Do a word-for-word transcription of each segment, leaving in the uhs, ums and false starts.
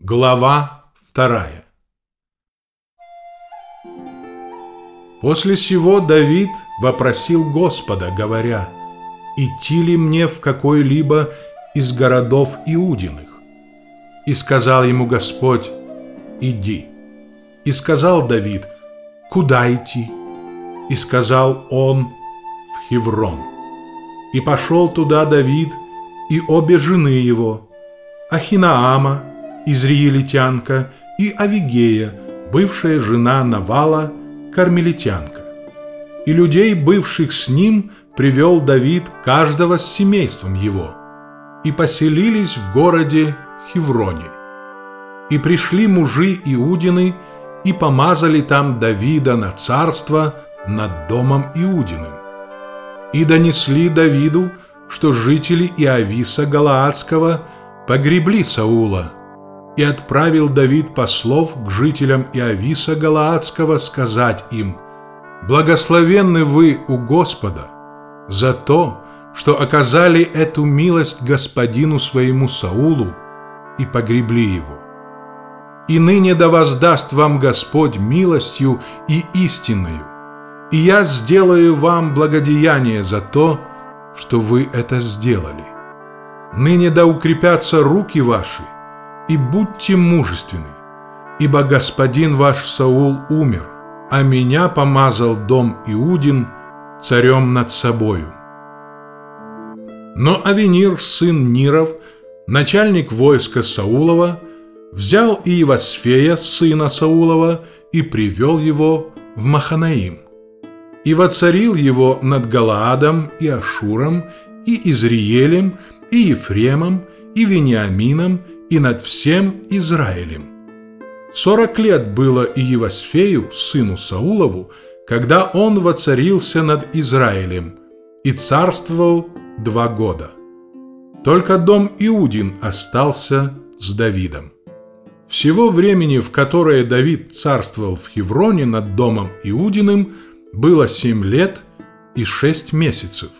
Глава вторая. После сего Давид вопросил Господа, говоря: «Идти ли мне в какой-либо из городов Иудиных?» И сказал ему Господь: «Иди». И сказал Давид: «Куда идти?» И сказал он: «В Хеврон». И пошел туда Давид и обе жены его, Ахинаама, израильтянка, и Авигея, бывшая жена Навала, кармелитянка. И людей, бывших с ним, привел Давид каждого с семейством его, и поселились в городе Хевроне. И пришли мужи Иудины, и помазали там Давида на царство над домом Иудиным. И донесли Давиду, что жители Иависа Галаадского погребли Саула. И отправил Давид послов к жителям Иависа Галаадского сказать им: «Благословенны вы у Господа за то, что оказали эту милость господину своему Саулу и погребли его. И ныне да воздаст вам Господь милостью и истинною, и я сделаю вам благодеяние за то, что вы это сделали. Ныне да укрепятся руки ваши, и будьте мужественны, ибо господин ваш Саул умер, а меня помазал дом Иудин царем над собою». Но Авенир, сын Ниров, начальник войска Саулова, взял Иевасфея, сына Саулова, и привел его в Маханаим, и воцарил его над Галаадом и Ашуром, и Изриелем, и Ефремом, и Вениамином, и над всем Израилем. Сорок лет было Иевасфею, сыну Саулову, когда он воцарился над Израилем, и царствовал два года. Только дом Иудин остался с Давидом. Всего времени, в которое Давид царствовал в Хевроне над домом Иудиным, было семь лет и шесть месяцев.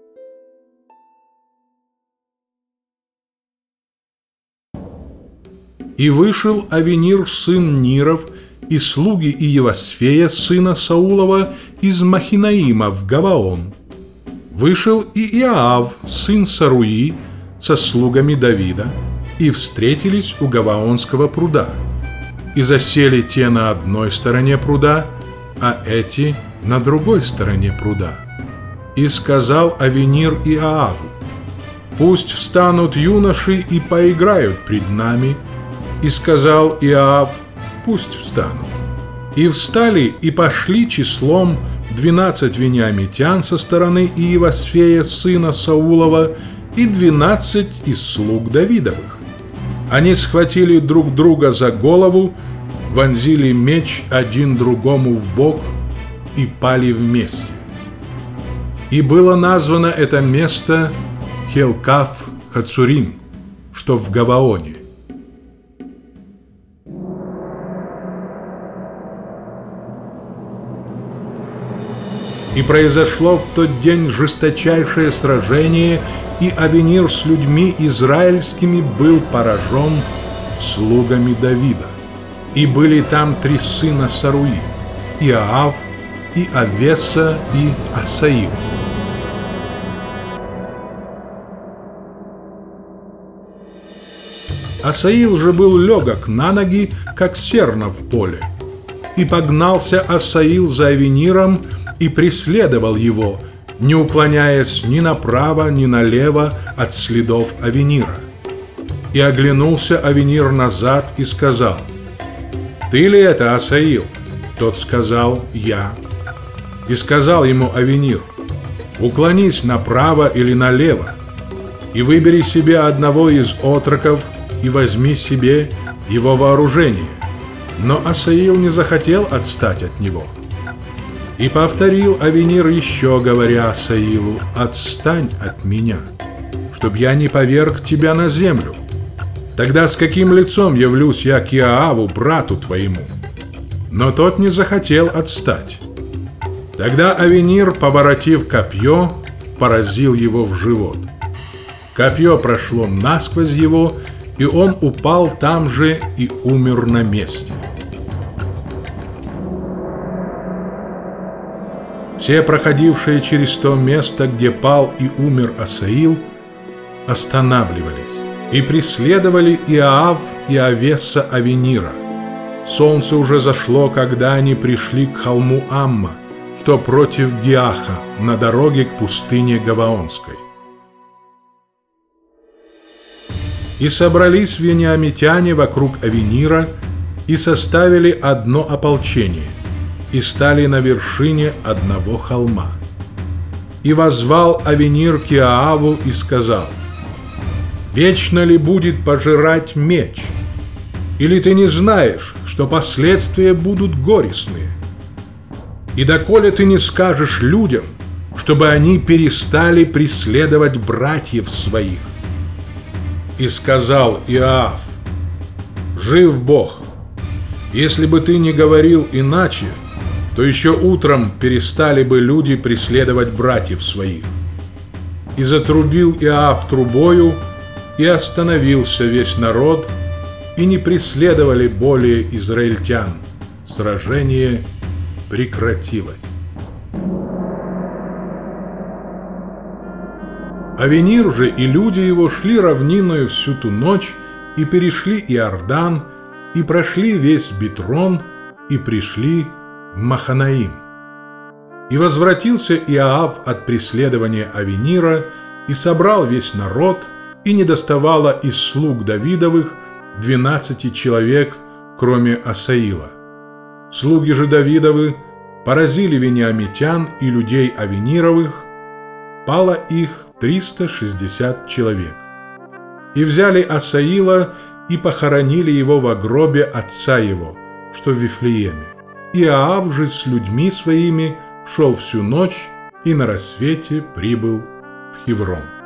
И вышел Авенир, сын Ниров, и слуги Иевасфея, сына Саулова, из Махинаима в Гаваон. Вышел и Иоав, сын Саруи, со слугами Давида, и встретились у Гаваонского пруда. И засели те на одной стороне пруда, а эти на другой стороне пруда. И сказал Авенир Иоаву: «Пусть встанут юноши и поиграют пред нами». И сказал Иоав: «Пусть встанут». И встали и пошли числом двенадцать вениамитян со стороны Иевасфея, сына Саулова, и двенадцать из слуг Давидовых. Они схватили друг друга за голову, вонзили меч один другому в бок и пали вместе. И было названо это место Хелкаф-Хацурим, что в Гаваоне. И произошло в тот день жесточайшее сражение, и Авенир с людьми израильскими был поражен слугами Давида. И были там три сына Саруи: Иоав, и Авеса, и Асаил. Асаил же был легок на ноги, как серна в поле. И погнался Асаил за Авениром, и преследовал его, не уклоняясь ни направо, ни налево от следов Авенира. И оглянулся Авенир назад и сказал: «Ты ли это, Асаил?» Тот сказал: «Я». И сказал ему Авенир: «Уклонись направо или налево, и выбери себе одного из отроков, и возьми себе его вооружение». Но Асаил не захотел отстать от него. И повторил Авенир еще, говоря Асаилу: «Отстань от меня, чтоб я не поверг тебя на землю. Тогда с каким лицом явлюсь я к Иоаву, брату твоему?» Но тот не захотел отстать. Тогда Авенир, поворотив копье, поразил его в живот. Копье прошло насквозь его и он упал там же и умер на месте. Все проходившие через то место, где пал и умер Асаил, останавливались и преследовали Иоав и Авесса Авенира. Солнце уже зашло, когда они пришли к холму Амма, что против Гиаха, на дороге к пустыне Гаваонской. И собрались вениамитяне вокруг Авенира и составили одно ополчение, и стали на вершине одного холма. И воззвал Авенир к Иоаву и сказал: «Вечно ли будет пожирать меч? Или ты не знаешь, что последствия будут горестные? И доколе ты не скажешь людям, чтобы они перестали преследовать братьев своих?» И сказал Иоав: «Жив Бог, если бы ты не говорил иначе, то еще утром перестали бы люди преследовать братьев своих». И затрубил Иоав трубою, и остановился весь народ, и не преследовали более израильтян. Сражение прекратилось. Авенир же и люди его шли равниною всю ту ночь, и перешли Иордан, и прошли весь Битрон, и пришли в Маханаим. И возвратился Иоав от преследования Авенира, и собрал весь народ, и недоставало из слуг Давидовых двенадцати человек, кроме Асаила. Слуги же Давидовы поразили вениамитян и людей Авенировых, пало их триста шестьдесят человек. И взяли Асаила и похоронили его во гробе отца его, что в Вифлееме. Иоав же с людьми своими шел всю ночь и на рассвете прибыл в Хеврон.